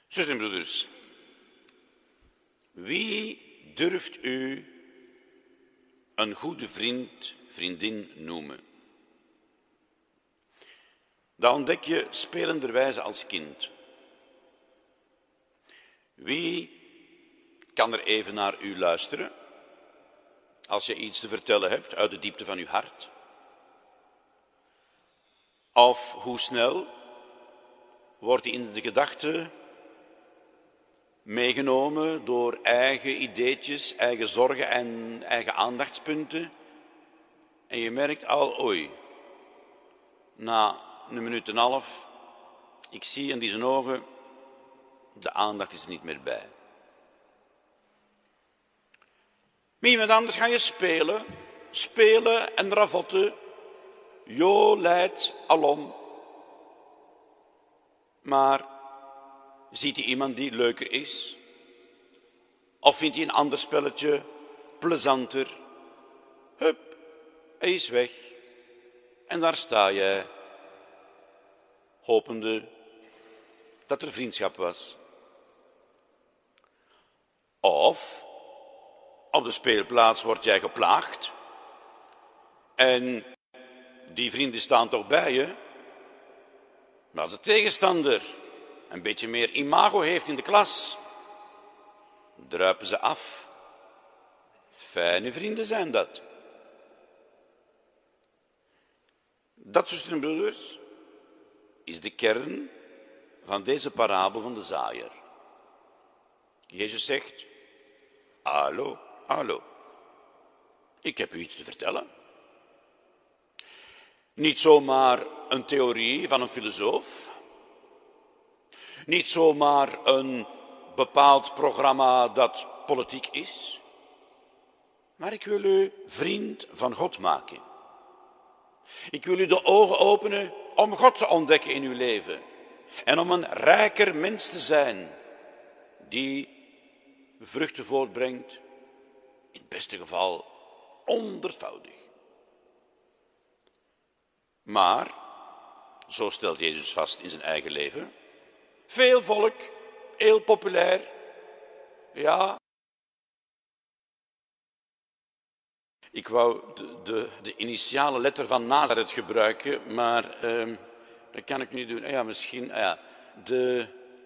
Zusters en broeders, wie durft u een goede vriend, vriendin noemen? Dat ontdek je spelenderwijze als kind. Wie kan er even naar u luisteren als je iets te vertellen hebt uit de diepte van uw hart? Of hoe snel wordt hij in de gedachte meegenomen door eigen ideetjes, eigen zorgen en eigen aandachtspunten. En je merkt al, oei, na een minuut en een half, ik zie in zijn ogen, de aandacht is er niet meer bij. Met iemand anders ga je spelen en ravotten, jo leidt alom. Maar ziet hij iemand die leuker is? Of vindt hij een ander spelletje plezanter? Hup, hij is weg. En daar sta jij, hopende dat er vriendschap was. Of op de speelplaats word jij geplaagd en die vrienden staan toch bij je. Maar als de tegenstander een beetje meer imago heeft in de klas, druipen ze af. Fijne vrienden zijn dat. Dat, zusters en broeders, is de kern van deze parabel van de zaaier. Jezus zegt, hallo, hallo, ik heb u iets te vertellen. Niet zomaar een theorie van een filosoof. Niet zomaar een bepaald programma dat politiek is. Maar ik wil u vriend van God maken. Ik wil u de ogen openen om God te ontdekken in uw leven. En om een rijker mens te zijn die vruchten voortbrengt, in het beste geval ondervoudig. Maar, zo stelt Jezus vast in zijn eigen leven, veel volk, heel populair, ja. Ik wou de initiale letter van Nazareth gebruiken, maar dat kan ik niet doen. Ja, misschien, de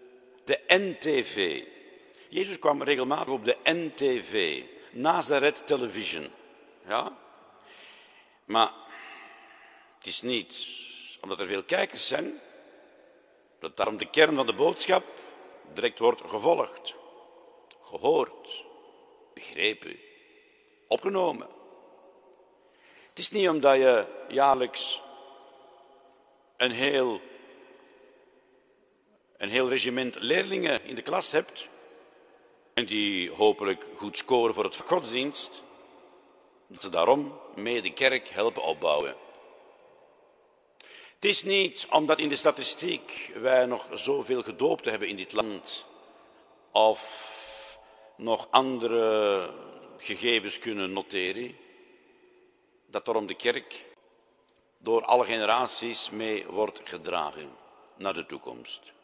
NTV. Jezus kwam regelmatig op de NTV, Nazareth Television. Ja? Maar het is niet omdat er veel kijkers zijn, dat daarom de kern van de boodschap direct wordt gevolgd, gehoord, begrepen, opgenomen. Het is niet omdat je jaarlijks een heel regiment leerlingen in de klas hebt en die hopelijk goed scoren voor het godsdienst, dat ze daarom mee de kerk helpen opbouwen. Het is niet omdat in de statistiek wij nog zoveel gedoopten hebben in dit land of nog andere gegevens kunnen noteren, dat daarom de kerk door alle generaties mee wordt gedragen naar de toekomst.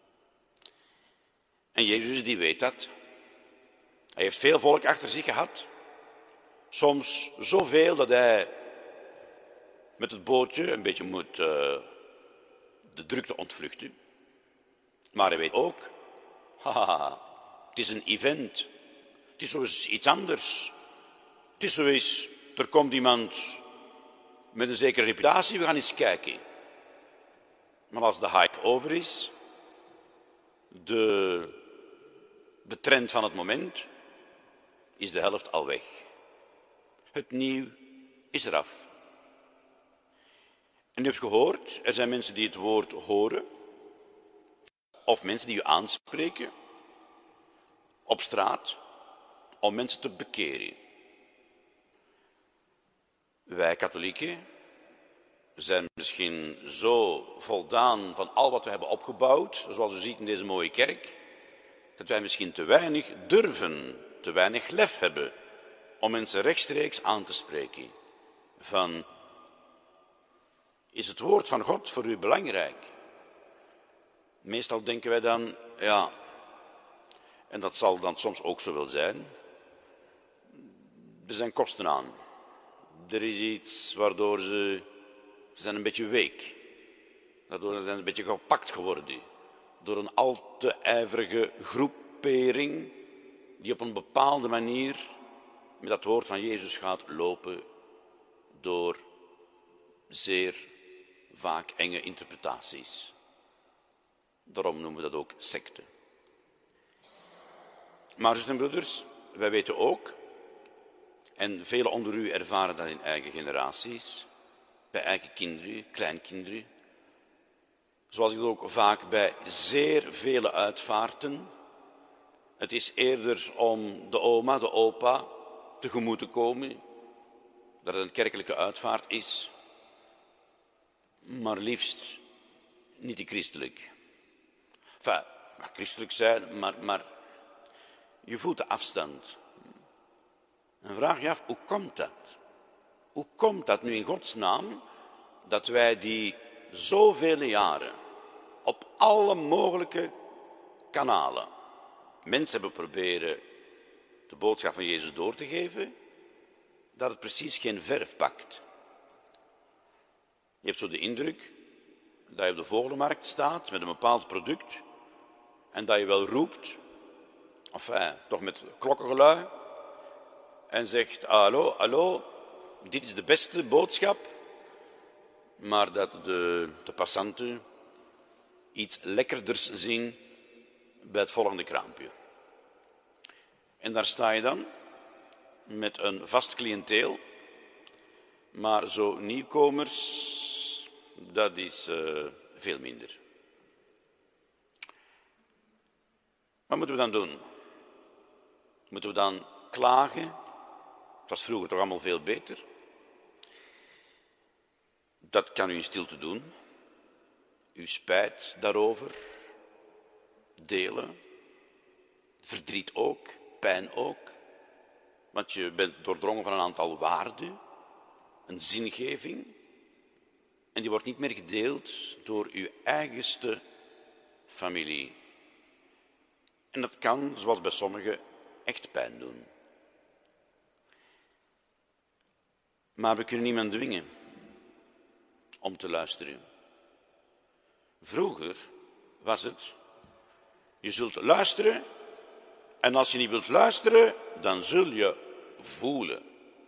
En Jezus die weet dat. Hij heeft veel volk achter zich gehad. Soms zoveel dat hij met het bootje een beetje moet de drukte ontvluchten. Maar hij weet ook, het is een event. Het is zo eens iets anders. Het is zo eens, er komt iemand met een zekere reputatie, we gaan eens kijken. Maar als de hype over is, de trend van het moment, is de helft al weg. Het nieuw is eraf. En u hebt gehoord, er zijn mensen die het woord horen, of mensen die u aanspreken op straat, om mensen te bekeren. Wij katholieken zijn misschien zo voldaan van al wat we hebben opgebouwd, zoals u ziet in deze mooie kerk, dat wij misschien te weinig durven, te weinig lef hebben om mensen rechtstreeks aan te spreken van, is het woord van God voor u belangrijk? Meestal denken wij dan, ja, En dat zal dan soms ook zo wel zijn. Er zijn kosten aan. Er is iets waardoor ze zijn een beetje week. Daardoor zijn ze een beetje gepakt geworden. Door een al te ijverige groepering die op een bepaalde manier met dat woord van Jezus gaat lopen door zeer vaak enge interpretaties. Daarom noemen we dat ook secte. Maar zussen en broeders, wij weten ook, en velen onder u ervaren dat in eigen generaties, bij eigen kinderen, kleinkinderen, zoals ik het ook vaak bij zeer vele uitvaarten. Het is eerder om de oma, de opa tegemoet te komen, dat het een kerkelijke uitvaart is, maar liefst niet te christelijk. Enfin, het mag christelijk zijn, maar je voelt de afstand. En vraag je af, hoe komt dat? Hoe komt dat nu in Gods naam, dat wij die zoveel jaren op alle mogelijke kanalen mensen hebben proberen de boodschap van Jezus door te geven, dat het precies geen verf pakt. Je hebt zo de indruk dat je op de vogelmarkt staat met een bepaald product en dat je wel roept, enfin, toch met klokkengelui, en zegt, hallo, hallo, dit is de beste boodschap, maar dat de passanten iets lekkerders zien bij het volgende kraampje. En daar sta je dan met een vast cliënteel, maar zo nieuwkomers, dat is veel minder. Wat moeten we dan doen? Moeten we dan klagen? Het was vroeger toch allemaal veel beter. Dat kan u in stilte doen. Uw spijt daarover delen. Verdriet ook, pijn ook. Want je bent doordrongen van een aantal waarden, een zingeving. En die wordt niet meer gedeeld door uw eigenste familie. En dat kan, zoals bij sommigen, echt pijn doen. Maar we kunnen niemand dwingen om te luisteren. Vroeger was het, je zult luisteren en als je niet wilt luisteren, dan zul je voelen.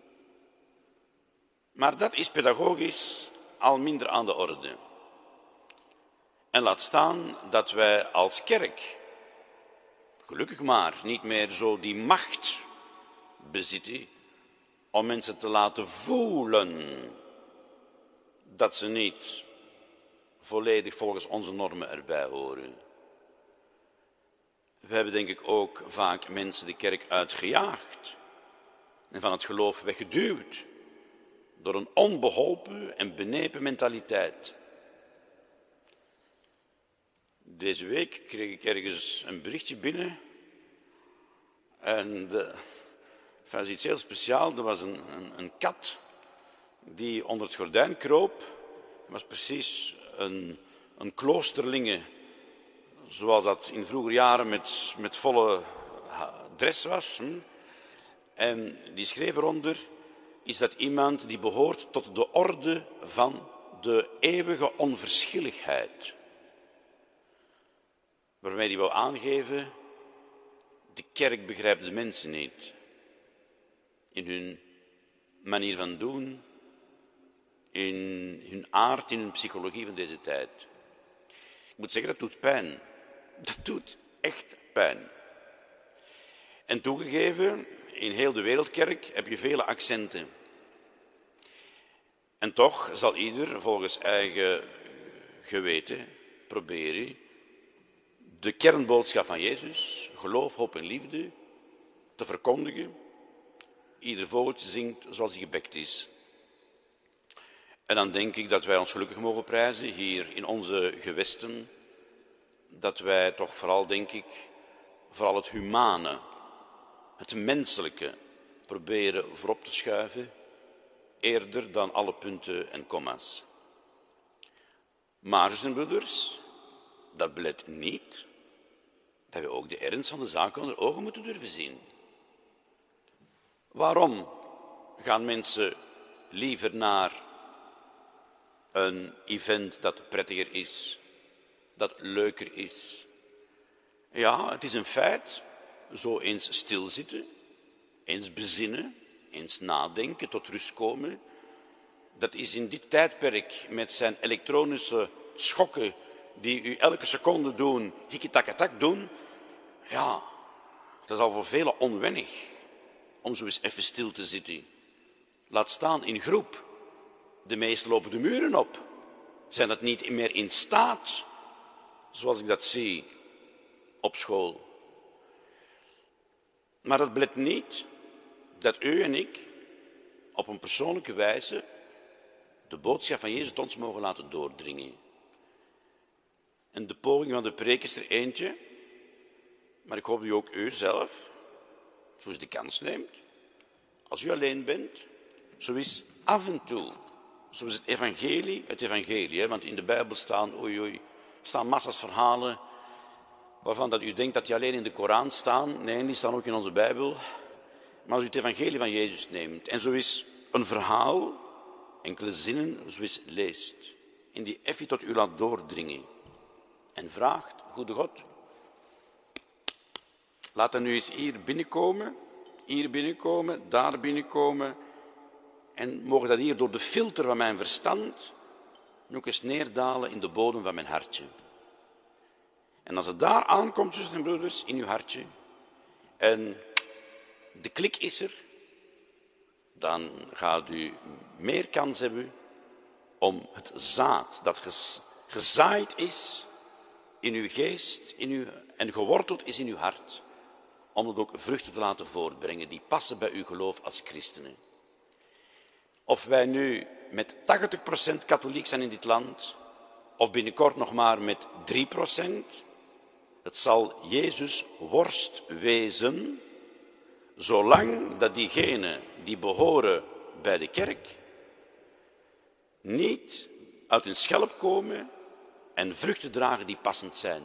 Maar dat is pedagogisch al minder aan de orde. En laat staan dat wij als kerk, gelukkig maar, niet meer zo die macht bezitten om mensen te laten voelen dat ze niet volledig volgens onze normen erbij horen. We hebben denk ik ook vaak mensen de kerk uitgejaagd en van het geloof weggeduwd door een onbeholpen en benepen mentaliteit. Deze week kreeg ik ergens een berichtje binnen en dat was iets heel speciaals. Er was een kat die onder het gordijn kroop. Het was precies een kloosterlinge, zoals dat in vroeger jaren met volle dress was. En die schreef eronder, is dat iemand die behoort tot de orde van de eeuwige onverschilligheid. Waarmee die wou aangeven, de kerk begrijpt de mensen niet. In hun manier van doen, in hun aard, in hun psychologie van deze tijd. Ik moet zeggen, dat doet pijn. Dat doet echt pijn. En toegegeven, in heel de wereldkerk heb je vele accenten. En toch zal ieder volgens eigen geweten proberen de kernboodschap van Jezus, geloof, hoop en liefde, te verkondigen. Ieder vogeltje zingt zoals hij gebekt is. En dan denk ik dat wij ons gelukkig mogen prijzen hier in onze gewesten, dat wij toch vooral, denk ik, vooral het humane, het menselijke proberen voorop te schuiven, eerder dan alle punten en komma's. Maar, zussen en broeders, dat belet niet dat we ook de ernst van de zaak onder ogen moeten durven zien. Waarom gaan mensen liever naar een event dat prettiger is, dat leuker is? Ja, het is een feit. Zo eens stilzitten, eens bezinnen, eens nadenken, tot rust komen. Dat is in dit tijdperk met zijn elektronische schokken die u elke seconde doen, hikkie-takketak doen. Ja, dat is al voor velen onwennig om zo eens even stil te zitten. Laat staan in groep. De meesten lopen de muren op. Zijn dat niet meer in staat, zoals ik dat zie op school. Maar dat belet niet dat u en ik op een persoonlijke wijze de boodschap van Jezus tot ons mogen laten doordringen. En de poging van de preek is er eentje, maar ik hoop dat u ook u zelf, zo eens de kans neemt, als u alleen bent, zo is af en toe, zo is het evangelie, want in de Bijbel staan massa's verhalen waarvan dat u denkt dat die alleen in de Koran staan. Nee, die staan ook in onze Bijbel. Maar als u het evangelie van Jezus neemt en zo is een verhaal, enkele zinnen, zo is leest, en die even tot u laat doordringen en vraagt, goede God, laat dat nu eens hier binnenkomen, daar binnenkomen, en mogen dat hier door de filter van mijn verstand nog eens neerdalen in de bodem van mijn hartje. En als het daar aankomt, zusters en broeders, in uw hartje, en de klik is er, dan gaat u meer kans hebben om het zaad dat gezaaid is in uw geest en geworteld is in uw hart, om het ook vruchten te laten voortbrengen die passen bij uw geloof als christenen. Of wij nu met 80% katholiek zijn in dit land, of binnenkort nog maar met 3%, het zal Jezus worst wezen, zolang dat diegenen die behoren bij de kerk niet uit hun schelp komen en vruchten dragen die passend zijn.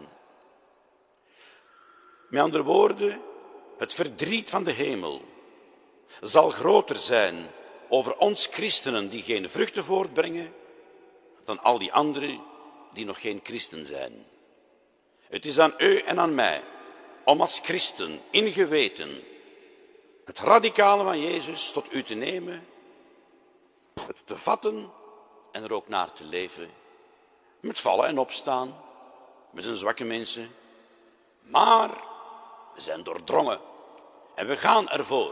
Met andere woorden, het verdriet van de hemel zal groter zijn over ons christenen die geen vruchten voortbrengen, dan al die anderen die nog geen christen zijn. Het is aan u en aan mij om als christen in geweten het radicale van Jezus tot u te nemen, het te vatten en er ook naar te leven. Met vallen en opstaan, we zijn zwakke mensen, maar we zijn doordrongen en we gaan ervoor.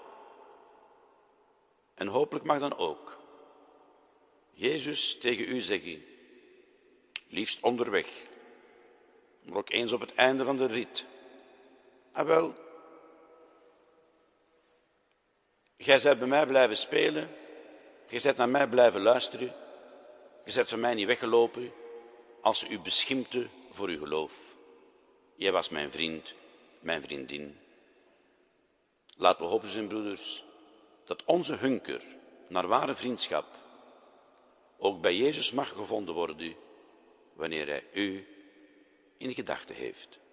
En hopelijk mag dan ook Jezus tegen u zeggen, liefst onderweg, maar ook eens op het einde van de rit. Ah wel, jij bent bij mij blijven spelen, jij bent naar mij blijven luisteren, je bent van mij niet weggelopen als ze u beschimpte voor uw geloof. Jij was mijn vriend, mijn vriendin. Laten we hopen, zussen en broeders, dat onze hunker naar ware vriendschap ook bij Jezus mag gevonden worden wanneer hij u in gedachten heeft.